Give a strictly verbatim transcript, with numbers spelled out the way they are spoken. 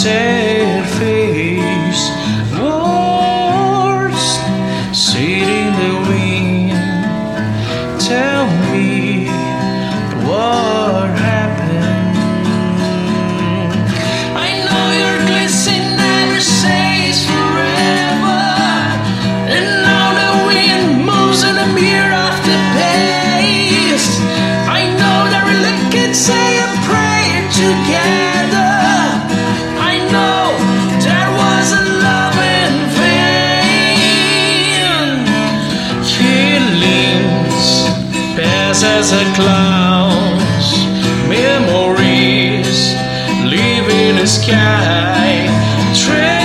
sad face, words sit in the wind. Tell me what happened. I know your glisten never says forever, and now the wind moves in the mirror of the past. I know that we can say a prayer together. I know there was a love in vain. Feelings pass as a clouds, memories leave in the sky.